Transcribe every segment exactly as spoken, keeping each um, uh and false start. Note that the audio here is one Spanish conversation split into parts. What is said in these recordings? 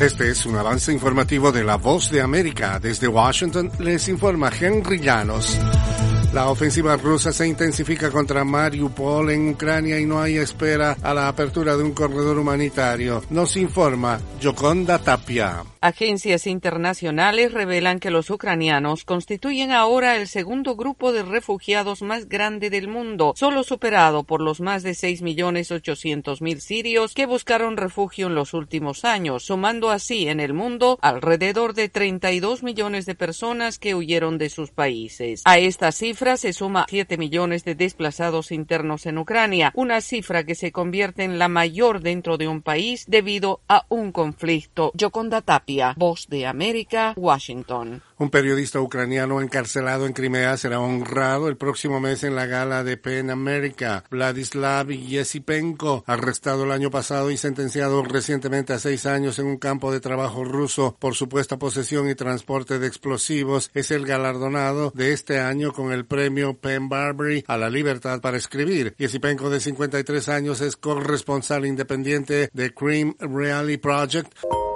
Este es un avance informativo de La Voz de América. Desde Washington les informa Henry Llanos. La ofensiva rusa se intensifica contra Mariupol en Ucrania y no hay espera a la apertura de un corredor humanitario. Nos informa Yoconda Tapia. Agencias internacionales revelan que los ucranianos constituyen ahora el segundo grupo de refugiados más grande del mundo, solo superado por los más de seis millones ochocientos mil sirios que buscaron refugio en los últimos años, sumando así en el mundo alrededor de treinta y dos millones de personas que huyeron de sus países. A esta cifra se suma siete millones de desplazados internos en Ucrania, una cifra que se convierte en la mayor dentro de un país debido a un conflicto. Yoconda Tapia, Voz de América, Washington. Un periodista ucraniano encarcelado en Crimea será honrado el próximo mes en la gala de PEN America. Vladislav Yesipenko, arrestado el año pasado y sentenciado recientemente a seis años en un campo de trabajo ruso por supuesta posesión y transporte de explosivos, es el galardonado de este año con el premio PEN Barbary a la libertad para escribir. Yesipenko, de cincuenta y tres años, es corresponsal independiente de Crim Reality Project.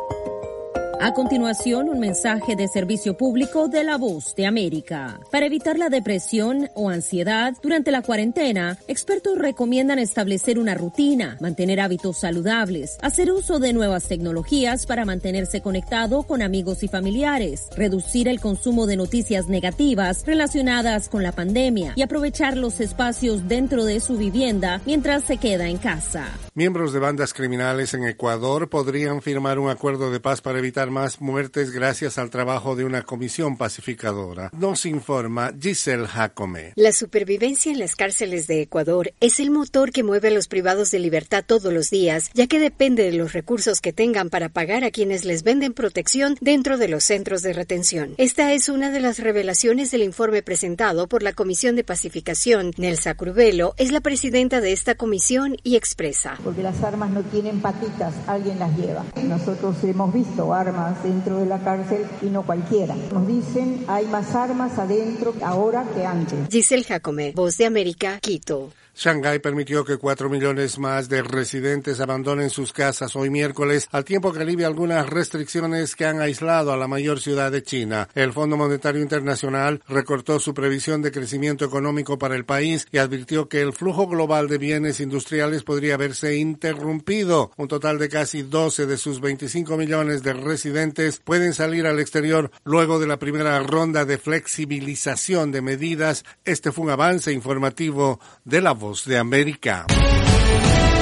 A continuación, un mensaje de servicio público de La Voz de América. Para evitar la depresión o ansiedad durante la cuarentena, expertos recomiendan establecer una rutina, mantener hábitos saludables, hacer uso de nuevas tecnologías para mantenerse conectado con amigos y familiares, reducir el consumo de noticias negativas relacionadas con la pandemia y aprovechar los espacios dentro de su vivienda mientras se queda en casa. Miembros de bandas criminales en Ecuador podrían firmar un acuerdo de paz para evitar más muertes gracias al trabajo de una comisión pacificadora. Nos informa Giselle Jacome. La supervivencia en las cárceles de Ecuador es el motor que mueve a los privados de libertad todos los días, ya que depende de los recursos que tengan para pagar a quienes les venden protección dentro de los centros de retención. Esta es una de las revelaciones del informe presentado por la Comisión de Pacificación. Nelsa Curvelo es la presidenta de esta comisión y expresa: porque las armas no tienen patitas, alguien las lleva. Nosotros hemos visto armas dentro de la cárcel y no cualquiera. Nos dicen hay más armas adentro ahora que antes. Giselle Jacome, Voz de América, Quito. Shanghái permitió que cuatro millones más de residentes abandonen sus casas hoy miércoles, al tiempo que alivia algunas restricciones que han aislado a la mayor ciudad de China. El Fondo Monetario Internacional recortó su previsión de crecimiento económico para el país y advirtió que el flujo global de bienes industriales podría verse interrumpido. Un total de casi doce de sus veinticinco millones de residentes pueden salir al exterior luego de la primera ronda de flexibilización de medidas. Este fue un avance informativo de La Voz de América.